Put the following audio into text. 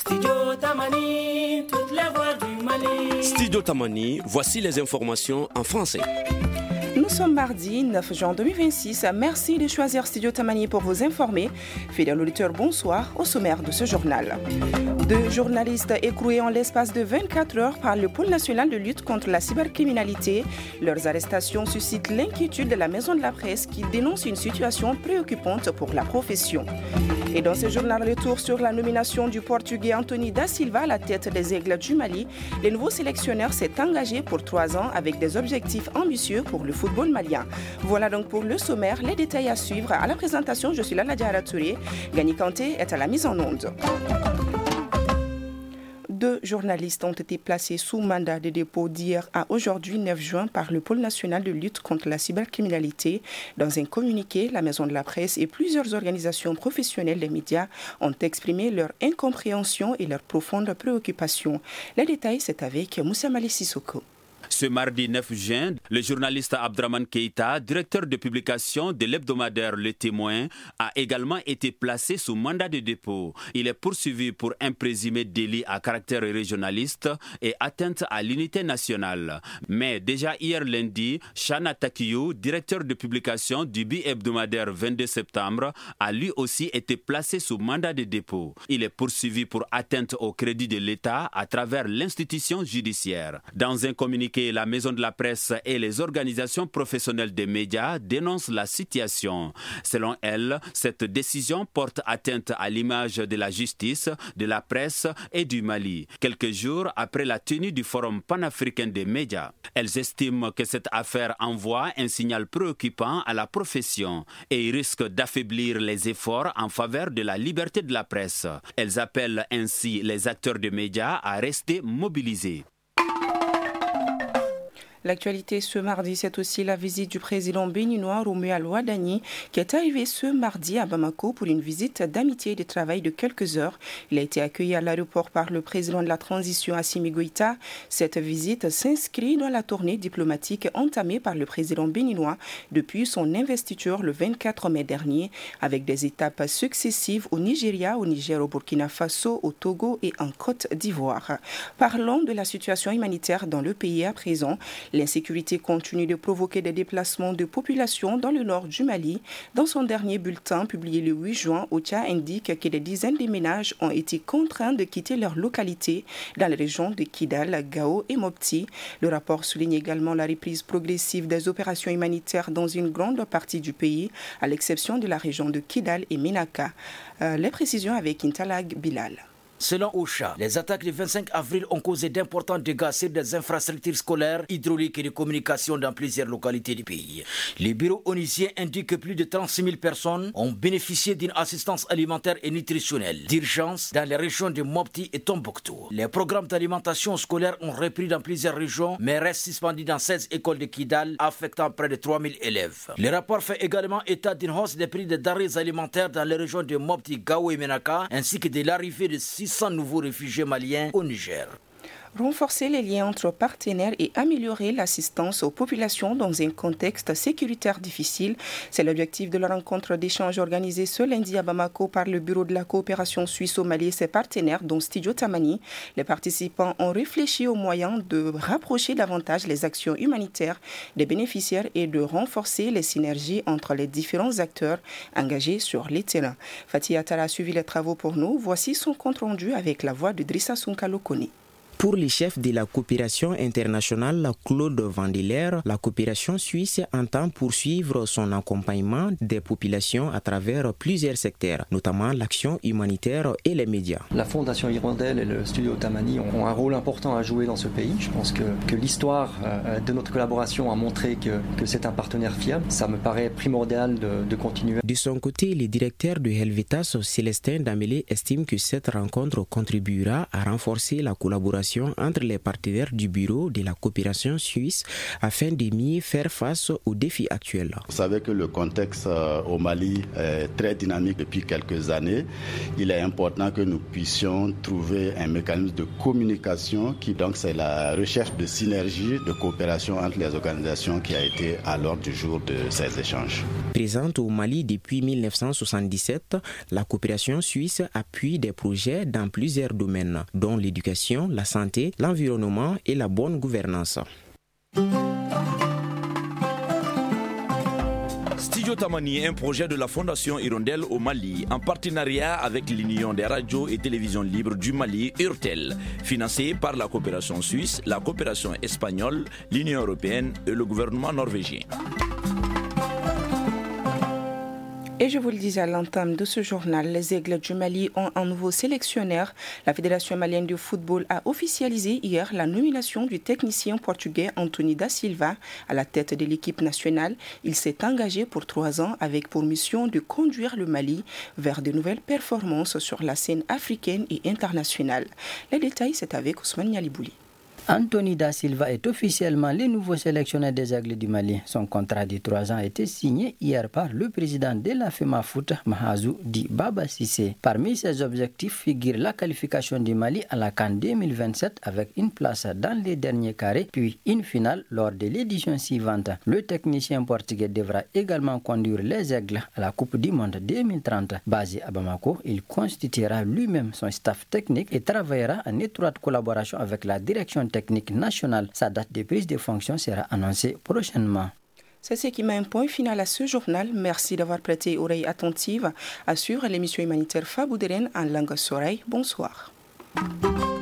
Studio Tamani, toutes les voix du Mali. Studio Tamani, voici les informations en français. Nous sommes mardi 9 juin 2026. Merci de choisir Studio Tamani pour vous informer. Fidèles auditeurs, bonsoir. Au sommaire de ce journal. 2 journalistes écroués en l'espace de 24 heures par le Pôle national de lutte contre la cybercriminalité. Leurs arrestations suscitent l'inquiétude de la Maison de la Presse qui dénonce une situation préoccupante pour la profession. Et dans ce journal, retour sur la nomination du Portugais Anthony da Silva à la tête des Aigles du Mali. Le nouveau sélectionneur s'est engagé pour 3 ans avec des objectifs ambitieux pour le football malien. Voilà donc pour le sommaire, les détails à suivre. À la présentation, je suis Lala Diara Touré. Gani Kanté est à la mise en onde. 2 journalistes ont été placés sous mandat de dépôt d'hier à aujourd'hui 9 juin par le Pôle national de lutte contre la cybercriminalité. Dans un communiqué, la Maison de la Presse et plusieurs organisations professionnelles des médias ont exprimé leur incompréhension et leur profonde préoccupation. Les détails, c'est avec Moussa Mali Sissoko. Ce mardi 9 juin, le journaliste Abdraman Keïta, directeur de publication de l'hebdomadaire Le Témoin, a également été placé sous mandat de dépôt. Il est poursuivi pour un présumé délit à caractère régionaliste et atteinte à l'unité nationale. Mais déjà hier lundi, Chana Takiyou, directeur de publication du bi-hebdomadaire 22 septembre, a lui aussi été placé sous mandat de dépôt. Il est poursuivi pour atteinte au crédit de l'État à travers l'institution judiciaire. Dans un communiqué, la Maison de la Presse et les organisations professionnelles des médias dénoncent la situation. Selon elles, cette décision porte atteinte à l'image de la justice, de la presse et du Mali, quelques jours après la tenue du Forum panafricain des médias. Elles estiment que cette affaire envoie un signal préoccupant à la profession et risque d'affaiblir les efforts en faveur de la liberté de la presse. Elles appellent ainsi les acteurs des médias à rester mobilisés. L'actualité ce mardi, c'est aussi la visite du président béninois Romuald Wadani qui est arrivé ce mardi à Bamako pour une visite d'amitié et de travail de quelques heures. Il a été accueilli à l'aéroport par le président de la transition Assimi Goïta. Cette visite s'inscrit dans la tournée diplomatique entamée par le président béninois depuis son investiture le 24 mai dernier avec des étapes successives au Nigeria, au Niger, au Burkina Faso, au Togo et en Côte d'Ivoire. Parlons de la situation humanitaire dans le pays à présent. L'insécurité continue de provoquer des déplacements de population dans le nord du Mali. Dans son dernier bulletin publié le 8 juin, OCHA indique que des dizaines de ménages ont été contraints de quitter leur localité dans les régions de Kidal, Gao et Mopti. Le rapport souligne également la reprise progressive des opérations humanitaires dans une grande partie du pays, à l'exception de la région de Kidal et Menaka. Les précisions avec Intalag Bilal. Selon OCHA, les attaques du 25 avril ont causé d'importants dégâts sur des infrastructures scolaires, hydrauliques et de communication dans plusieurs localités du pays. Les bureaux onusiens indiquent que plus de 36 000 personnes ont bénéficié d'une assistance alimentaire et nutritionnelle d'urgence dans les régions de Mopti et Tombouctou. Les programmes d'alimentation scolaire ont repris dans plusieurs régions, mais restent suspendus dans 16 écoles de Kidal, affectant près de 3 000 élèves. Le rapport fait également état d'une hausse des prix des denrées alimentaires dans les régions de Mopti, Gao et Menaka, ainsi que de l'arrivée de 600 nouveaux réfugiés maliens au Niger. Renforcer les liens entre partenaires et améliorer l'assistance aux populations dans un contexte sécuritaire difficile. C'est l'objectif de la rencontre d'échange organisée ce lundi à Bamako par le Bureau de la coopération suisse au Mali et ses partenaires, dont Studio Tamani. Les participants ont réfléchi aux moyens de rapprocher davantage les actions humanitaires des bénéficiaires et de renforcer les synergies entre les différents acteurs engagés sur les terrains. Fatih Attara a suivi les travaux pour nous. Voici son compte-rendu avec la voix de Drissa Sunkalokoni. Pour le chef de la coopération internationale, Claude Vandelaire, la coopération suisse entend poursuivre son accompagnement des populations à travers plusieurs secteurs, notamment l'action humanitaire et les médias. La Fondation Hirondelle et le Studio Tamani ont un rôle important à jouer dans ce pays. Je pense que l'histoire de notre collaboration a montré que c'est un partenaire fiable. Ça me paraît primordial de continuer. De son côté, le directeur de Helvetas, Célestin Damélé, estime que cette rencontre contribuera à renforcer la collaboration coopération entre les partenaires du bureau de la coopération suisse afin de mieux faire face aux défis actuels. Vous savez que le contexte au Mali est très dynamique depuis quelques années. Il est important que nous puissions trouver un mécanisme de communication qui donc c'est la recherche de synergie, de coopération entre les organisations qui a été à l'ordre du jour de ces échanges. Présente au Mali depuis 1977, la coopération suisse appuie des projets dans plusieurs domaines, dont l'éducation, la santé, l'environnement et la bonne gouvernance. Studio Tamani est un projet de la Fondation Hirondelle au Mali en partenariat avec l'Union des radios et télévisions libres du Mali, URTEL, financé par la coopération suisse, la coopération espagnole, l'Union européenne et le gouvernement norvégien. Et je vous le disais à l'entame de ce journal, les Aigles du Mali ont un nouveau sélectionneur. La Fédération malienne de football a officialisé hier la nomination du technicien portugais Anthony da Silva à la tête de l'équipe nationale. Il s'est engagé pour 3 ans avec pour mission de conduire le Mali vers de nouvelles performances sur la scène africaine et internationale. Les détails, c'est avec Ousmane Yalibouli. Anthony da Silva est officiellement le nouveau sélectionneur des Aigles du Mali. Son contrat de 3 ans a été signé hier par le président de la FEMAFOOT, Mahazou Di Baba Sissé. Parmi ses objectifs figure la qualification du Mali à la CAN 2027 avec une place dans les derniers carrés, puis une finale lors de l'édition suivante. Le technicien portugais devra également conduire les Aigles à la Coupe du Monde 2030. Basé à Bamako, il constituera lui-même son staff technique et travaillera en étroite collaboration avec la direction technique nationale. Sa date de prise de fonction sera annoncée prochainement. C'est ce qui met un point final à ce journal. Merci d'avoir prêté oreille attentive. Assure l'émission humanitaire Fabouderen en langue soreille. Bonsoir.